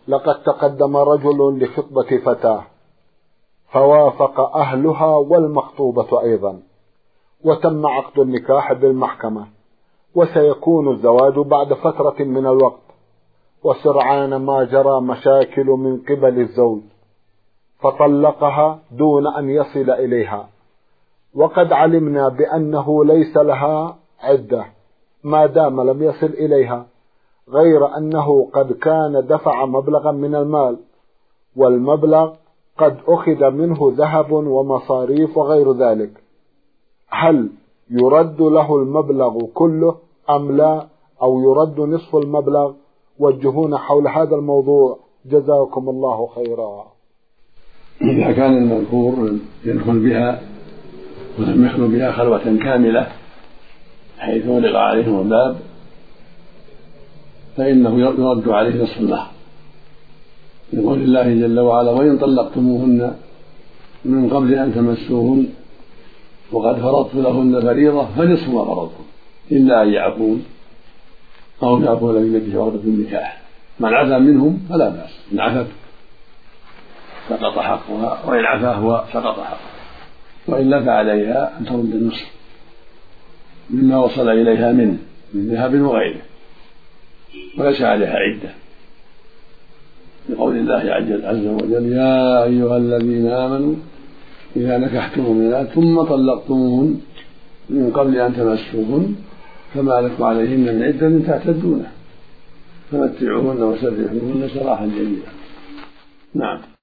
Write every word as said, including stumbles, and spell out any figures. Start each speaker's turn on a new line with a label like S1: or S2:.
S1: لقد تقدم رجل لخطبة فتاة فوافق أهلها والمخطوبة أيضا، وتم عقد النكاح بالمحكمة، وسيكون الزواج بعد فترة من الوقت، وسرعان ما جرى مشاكل من قبل الزوج فطلقها دون أن يصل إليها، وقد علمنا بأنه ليس لها عدة ما دام لم يصل إليها، غير أنه قد كان دفع مبلغا من المال، والمبلغ قد أخذ منه ذهب ومصاريف وغير ذلك. هل يرد له المبلغ كله أم لا، أو يرد نصف المبلغ؟ وجهونا حول هذا الموضوع جزاكم الله خيرا.
S2: إذا كان المذكور يدخل بها ولم يخلو بها خلوة كاملة حيث ولغ عليهم الباب فإنه يرد عليه نصف المهر، لقول الله جل وعلا: وإن طلقتموهن من قبل أن تمسوهن وقد فرضت لهن فريضة فنصف ما فرضتم إلا أن يعفون أو يعفون الذين بيده عقدة النكاح. من عفا منهم فلا بأس، إن عفت سقط حقها، وإن عفا هو سقط حقه، وإلا فعليها أن ترد النصف مما وصل إليها منه من ذهب وغيره، وليس عليها عدة، لقول الله عز وجل: يا أيها الذين آمنوا إذا نكحتم المؤمنات ثم طلقتموهن من قبل أن تمسوهن فما لكم عليهن من عدة تعتدونها فمتعوهن وسرحوهن سراحا جميلا. نعم.